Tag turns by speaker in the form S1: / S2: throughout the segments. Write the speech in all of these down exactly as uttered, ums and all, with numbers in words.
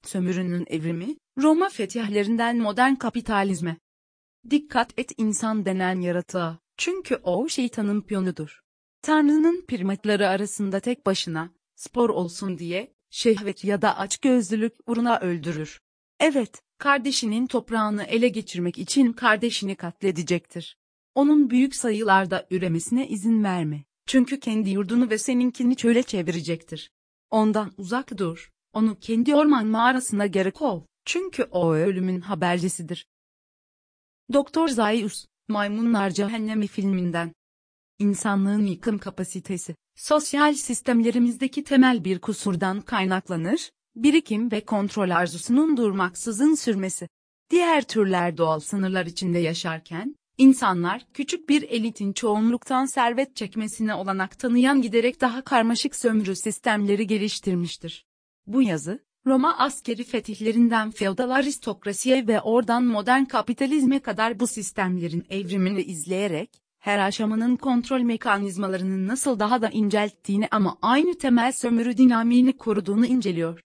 S1: Sömürünün evrimi, Roma fetihlerinden modern kapitalizme. Dikkat et insan denen yaratığa, çünkü o şeytanın piyonudur. Tanrı'nın primatları arasında tek başına, spor olsun diye, şehvet ya da açgözlülük uğruna öldürür. Evet, kardeşinin toprağını ele geçirmek için kardeşini katledecektir. Onun büyük sayılarda üremesine izin verme, çünkü kendi yurdunu ve seninkini çöle çevirecektir. Ondan uzak dur, onu kendi orman mağarasına geri kov, çünkü o ölümün habercisidir. Doktor Zaius, Maymunlar Cehennemi filminden. İnsanlığın yıkım kapasitesi, sosyal sistemlerimizdeki temel bir kusurdan kaynaklanır, birikim ve kontrol arzusunun durmaksızın sürmesi. Diğer türler doğal sınırlar içinde yaşarken, insanlar küçük bir elitin çoğunluktan servet çekmesine olanak tanıyan giderek daha karmaşık sömürü sistemleri geliştirmiştir. Bu yazı, Roma askeri fetihlerinden feodal aristokrasiye ve oradan modern kapitalizme kadar bu sistemlerin evrimini izleyerek, her aşamanın kontrol mekanizmalarının nasıl daha da incelttiğini ama aynı temel sömürü dinamiğini koruduğunu inceliyor.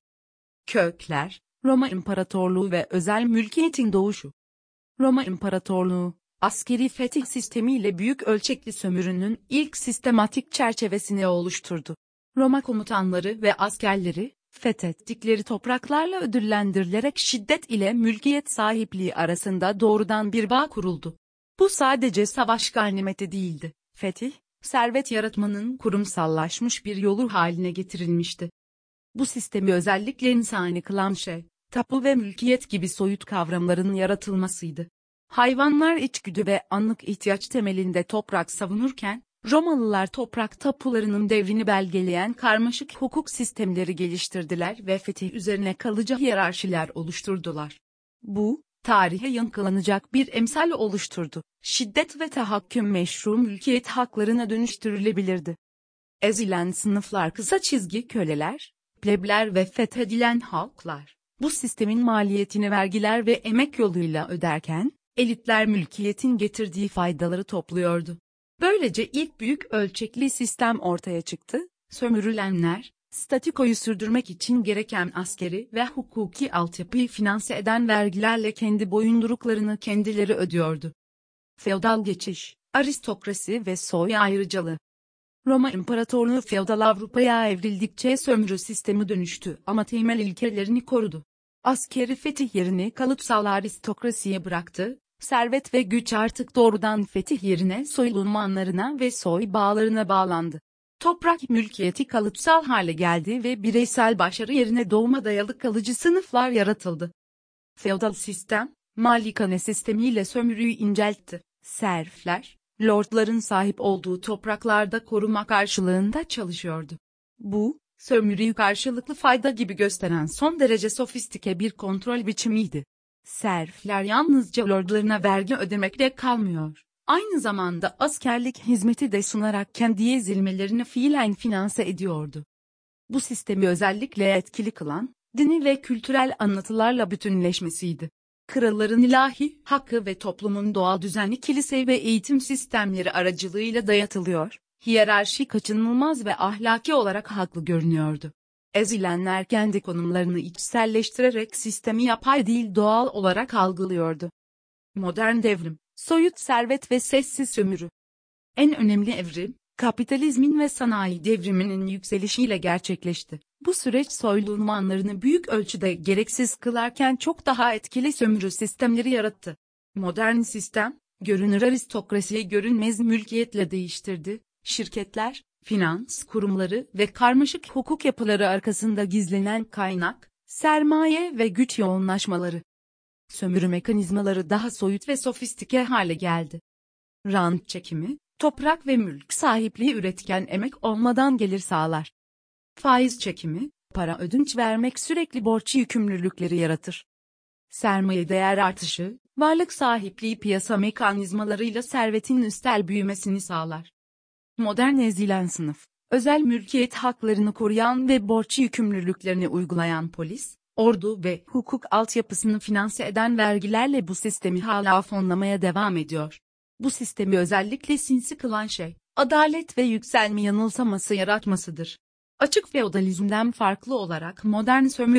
S1: Kökler, Roma İmparatorluğu ve özel mülkiyetin doğuşu. Roma İmparatorluğu, askeri fetih sistemiyle büyük ölçekli sömürünün ilk sistematik çerçevesini oluşturdu. Roma komutanları ve askerleri, fethettikleri topraklarla ödüllendirilerek şiddet ile mülkiyet sahipliği arasında doğrudan bir bağ kuruldu. Bu sadece savaş ganimeti değildi. Fetih, servet yaratmanın kurumsallaşmış bir yolu haline getirilmişti. Bu sistemi özellikle insani kılan şey, tapu ve mülkiyet gibi soyut kavramların yaratılmasıydı. Hayvanlar içgüdü ve anlık ihtiyaç temelinde toprak savunurken, Romalılar toprak tapularının devrini belgeleyen karmaşık hukuk sistemleri geliştirdiler ve fetih üzerine kalıcı hiyerarşiler oluşturdular. Bu, tarihe yankılanacak bir emsal oluşturdu. Şiddet ve tahakküm meşru mülkiyet haklarına dönüştürülebilirdi. Ezilen sınıflar kısa çizgi köleler, plebler ve fethedilen halklar, bu sistemin maliyetini vergiler ve emek yoluyla öderken, elitler mülkiyetin getirdiği faydaları topluyordu. Böylece ilk büyük ölçekli sistem ortaya çıktı, sömürülenler, statükoyu sürdürmek için gereken askeri ve hukuki altyapıyı finanse eden vergilerle kendi boyunduruklarını kendileri ödüyordu. Feodal geçiş, aristokrasi ve soy ayrıcalığı. Roma İmparatorluğu feodal Avrupa'ya evrildikçe sömürü sistemi dönüştü ama temel ilkelerini korudu. Askeri fetih yerini kalıtsal aristokrasiye bıraktı, servet ve güç artık doğrudan fetih yerine soy unvanlarına ve soy bağlarına bağlandı. Toprak mülkiyeti kalıtsal hale geldi ve bireysel başarı yerine doğuma dayalı kalıcı sınıflar yaratıldı. Feodal sistem, malikane sistemiyle sömürüyü inceltti. Serfler, lordların sahip olduğu topraklarda koruma karşılığında çalışıyordu. Bu, sömürüyü karşılıklı fayda gibi gösteren son derece sofistike bir kontrol biçimiydi. Serfler yalnızca lordlarına vergi ödemekle kalmıyor, aynı zamanda askerlik hizmeti de sunarak kendi ezilmelerini fiilen finanse ediyordu. Bu sistemi özellikle etkili kılan, dini ve kültürel anlatılarla bütünleşmesiydi. Kralların ilahi hakkı ve toplumun doğal düzeni kilise ve eğitim sistemleri aracılığıyla dayatılıyor, hiyerarşi kaçınılmaz ve ahlaki olarak haklı görünüyordu. Ezilenler kendi konumlarını içselleştirerek sistemi yapay değil doğal olarak algılıyordu. Modern devrim, soyut servet ve sessiz sömürü. En önemli evrim, kapitalizmin ve sanayi devriminin yükselişiyle gerçekleşti. Bu süreç soylu unvanlarını büyük ölçüde gereksiz kılarken çok daha etkili sömürü sistemleri yarattı. Modern sistem, görünür aristokrasiyi görünmez mülkiyetle değiştirdi. Şirketler, finans kurumları ve karmaşık hukuk yapıları arkasında gizlenen kaynak, sermaye ve güç yoğunlaşmaları. Sömürü mekanizmaları daha soyut ve sofistike hale geldi. Rant çekimi, toprak ve mülk sahipliği üretken emek olmadan gelir sağlar. Faiz çekimi, para ödünç vermek sürekli borç yükümlülükleri yaratır. Sermaye değer artışı, varlık sahipliği piyasa mekanizmalarıyla servetin üstel büyümesini sağlar. Modern ezilen sınıf, özel mülkiyet haklarını koruyan ve borç yükümlülüklerini uygulayan polis, ordu ve hukuk altyapısını finanse eden vergilerle bu sistemi hala fonlamaya devam ediyor. Bu sistemi özellikle sinsi kılan şey, adalet ve yükselme yanılsaması yaratmasıdır. Açık feodalizmden farklı olarak modern sömürü,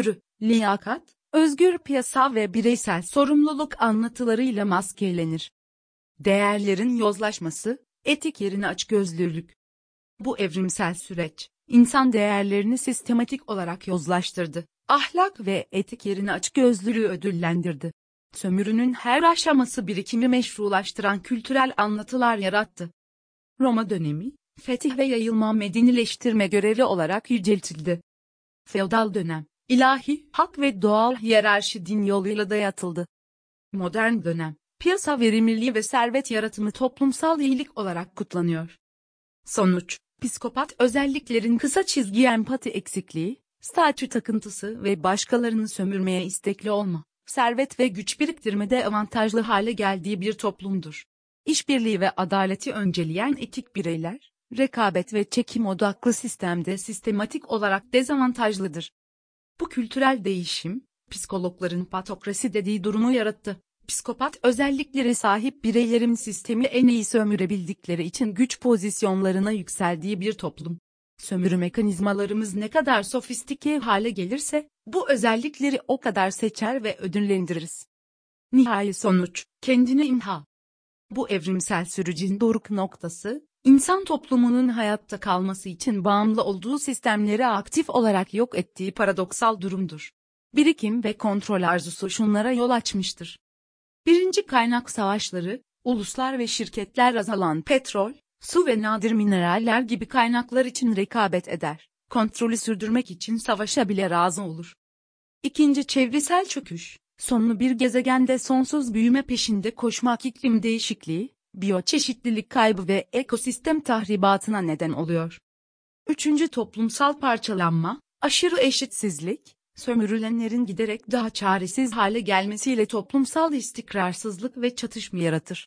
S1: liyakat, özgür piyasa ve bireysel sorumluluk anlatılarıyla maskelenir. Değerlerin yozlaşması, etik yerine açgözlülük. Bu evrimsel süreç, insan değerlerini sistematik olarak yozlaştırdı, ahlak ve etik yerine açgözlülüğü ödüllendirdi. Sömürünün her aşaması birikimi meşrulaştıran kültürel anlatılar yarattı. Roma dönemi, fetih ve yayılma medenileştirme görevi olarak yüceltildi. Feodal dönem, ilahi hak ve doğal hiyerarşi din yoluyla dayatıldı. Modern dönem, piyasa verimliliği ve servet yaratımı toplumsal iyilik olarak kutlanıyor. Sonuç, psikopat özelliklerin kısa çizgi empati eksikliği, statü takıntısı ve başkalarını sömürmeye istekli olma, servet ve güç biriktirmede avantajlı hale geldiği bir toplumdur. İşbirliği ve adaleti önceleyen etik bireyler, rekabet ve çekim odaklı sistemde sistematik olarak dezavantajlıdır. Bu kültürel değişim, psikologların patokrasi dediği durumu yarattı. Psikopat özelliklere sahip bireylerin sistemi en iyi sömürebildikleri için güç pozisyonlarına yükseldiği bir toplum. Sömürü mekanizmalarımız ne kadar sofistike hale gelirse, bu özellikleri o kadar seçer ve ödüllendiririz. Nihai sonuç, kendini imha. Bu evrimsel sürecin doruk noktası, insan toplumunun hayatta kalması için bağımlı olduğu sistemleri aktif olarak yok ettiği paradoksal durumdur. Birikim ve kontrol arzusu şunlara yol açmıştır. Birinci kaynak savaşları, uluslar ve şirketler azalan petrol, su ve nadir mineraller gibi kaynaklar için rekabet eder, kontrolü sürdürmek için savaşa bile razı olur. İkinci çevresel çöküş, sonlu bir gezegende sonsuz büyüme peşinde koşmak iklim değişikliği, biyoçeşitlilik kaybı ve ekosistem tahribatına neden oluyor. Üçüncü toplumsal parçalanma, aşırı eşitsizlik, sömürülenlerin giderek daha çaresiz hale gelmesiyle toplumsal istikrarsızlık ve çatışma yaratır.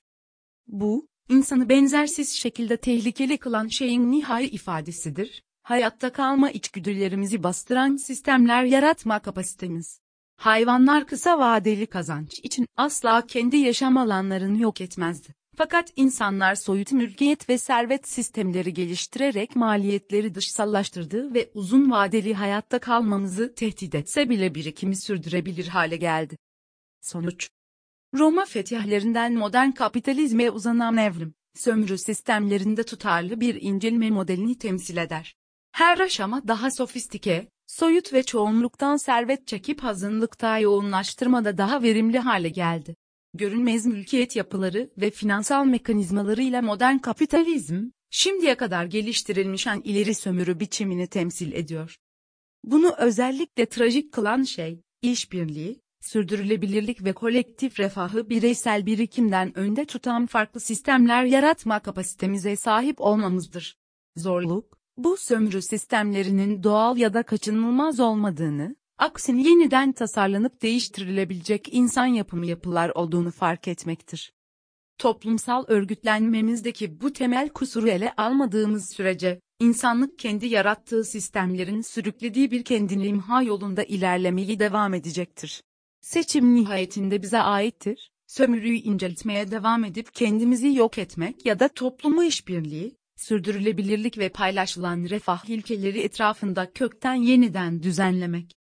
S1: Bu, insanı benzersiz şekilde tehlikeli kılan şeyin nihai ifadesidir, hayatta kalma içgüdülerimizi bastıran sistemler yaratma kapasitemiz. Hayvanlar kısa vadeli kazanç için asla kendi yaşam alanlarını yok etmezdi. Fakat insanlar soyut mülkiyet ve servet sistemleri geliştirerek maliyetleri dışsallaştırdı ve uzun vadeli hayatta kalmamızı tehdit etse bile birikimi sürdürebilir hale geldi. Sonuç: Roma fetihlerinden modern kapitalizme uzanan evrim, sömürü sistemlerinde tutarlı bir incelme modelini temsil eder. Her aşama daha sofistike, soyut ve çoğunluktan servet çekip azınlıkta yoğunlaştırmada daha verimli hale geldi. Görünmez mülkiyet yapıları ve finansal mekanizmalarıyla modern kapitalizm, şimdiye kadar geliştirilmiş en ileri sömürü biçimini temsil ediyor. Bunu özellikle trajik kılan şey, işbirliği, sürdürülebilirlik ve kolektif refahı bireysel birikimden önde tutan farklı sistemler yaratma kapasitemize sahip olmamızdır. Zorluk, bu sömürü sistemlerinin doğal ya da kaçınılmaz olmadığını, aksine yeniden tasarlanıp değiştirilebilecek insan yapımı yapılar olduğunu fark etmektir. Toplumsal örgütlenmemizdeki bu temel kusuru ele almadığımız sürece, insanlık kendi yarattığı sistemlerin sürüklediği bir kendini imha yolunda ilerlemeyi devam edecektir. Seçim nihayetinde bize aittir, sömürüyü inceltmeye devam edip kendimizi yok etmek ya da toplumu işbirliği, sürdürülebilirlik ve paylaşılan refah ilkeleri etrafında kökten yeniden düzenlemek.